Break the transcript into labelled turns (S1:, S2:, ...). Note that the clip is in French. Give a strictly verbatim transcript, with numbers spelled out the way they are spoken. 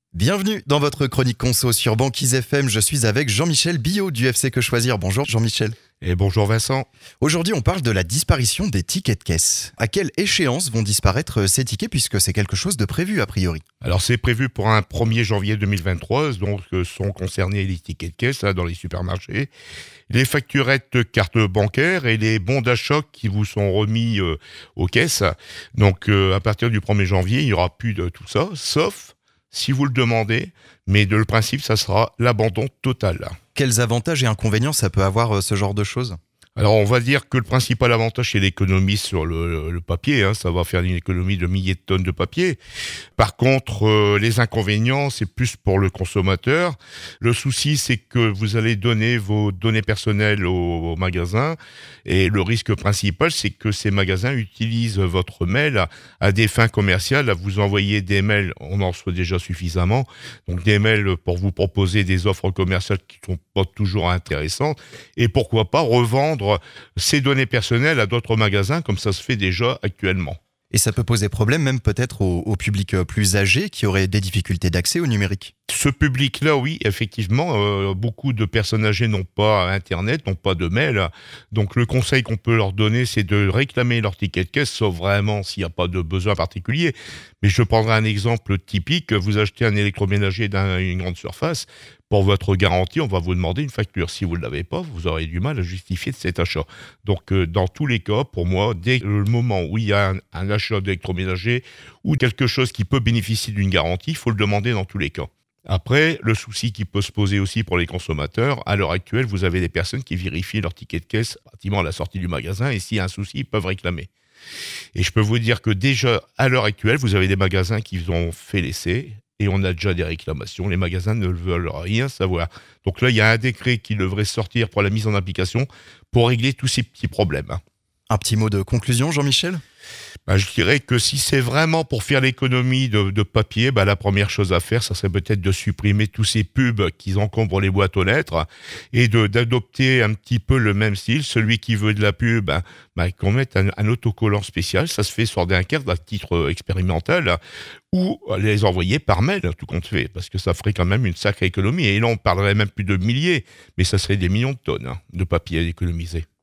S1: Bienvenue dans votre chronique conso sur Banquise F M. Je suis avec Jean-Michel Billot du F C Que Choisir. Bonjour Jean-Michel.
S2: Et bonjour Vincent.
S1: Aujourd'hui, on parle de la disparition des tickets de caisse. À quelle échéance vont disparaître ces tickets puisque c'est quelque chose de prévu a priori?
S2: Alors c'est prévu pour un premier janvier deux mille vingt-trois, donc euh, sont concernés les tickets de caisse hein, dans les supermarchés, les facturettes cartes bancaires et les bons d'achat qui vous sont remis euh, aux caisses. Donc euh, à partir du premier janvier, il n'y aura plus de tout ça, sauf si vous le demandez, mais de le principe, ça sera l'abandon total.
S1: Quels avantages et inconvénients ça peut avoir euh, ce genre de choses?
S2: Alors on va dire que le principal avantage c'est l'économie sur le, le papier, hein, ça va faire une économie de milliers de tonnes de papier. Par contre euh, les inconvénients c'est plus pour le consommateur. Le souci c'est que vous allez donner vos données personnelles au, au magasin et le risque principal c'est que ces magasins utilisent votre mail à, à des fins commerciales, à vous envoyer des mails, on en reçoit déjà suffisamment, donc des mails pour vous proposer des offres commerciales qui ne sont pas toujours intéressantes et pourquoi pas revendre ces données personnelles à d'autres magasins comme ça se fait déjà actuellement.
S1: Et ça peut poser problème même peut-être au, au public plus âgé qui aurait des difficultés d'accès au numérique.
S2: Ce public-là, oui, effectivement, euh, beaucoup de personnes âgées n'ont pas Internet, n'ont pas de mail. Donc le conseil qu'on peut leur donner, c'est de réclamer leur ticket de caisse, sauf vraiment s'il n'y a pas de besoin particulier. Mais je prendrai un exemple typique. Vous achetez un électroménager d'une grande surface. Pour votre garantie, on va vous demander une facture. Si vous ne l'avez pas, vous aurez du mal à justifier de cet achat. Donc, euh, dans tous les cas, pour moi, dès le moment où il y a un, un achat d'électroménager ou quelque chose qui peut bénéficier d'une garantie, il faut le demander dans tous les cas. Après, le souci qui peut se poser aussi pour les consommateurs, à l'heure actuelle, vous avez des personnes qui vérifient leur ticket de caisse pratiquement à la sortie du magasin et s'il y a un souci, ils peuvent réclamer. Et je peux vous dire que déjà, à l'heure actuelle, vous avez des magasins qui ont fait l'essai et on a déjà des réclamations. Les magasins ne veulent rien savoir. Donc là, il y a un décret qui devrait sortir pour la mise en application pour régler tous ces petits problèmes.
S1: Un petit mot de conclusion, Jean-Michel?
S2: Ben, je dirais que si c'est vraiment pour faire l'économie de, de papier, ben, la première chose à faire, ça serait peut-être de supprimer tous ces pubs qui encombrent les boîtes aux lettres et de, d'adopter un petit peu le même style. Celui qui veut de la pub, ben, ben, qu'on mette un, un autocollant spécial, ça se fait sur des cartes à titre expérimental ou les envoyer par mail, tout compte fait, parce que ça ferait quand même une sacrée économie. Et là, on parlerait même plus de milliers, mais ça serait des millions de tonnes hein, de papier à économiser.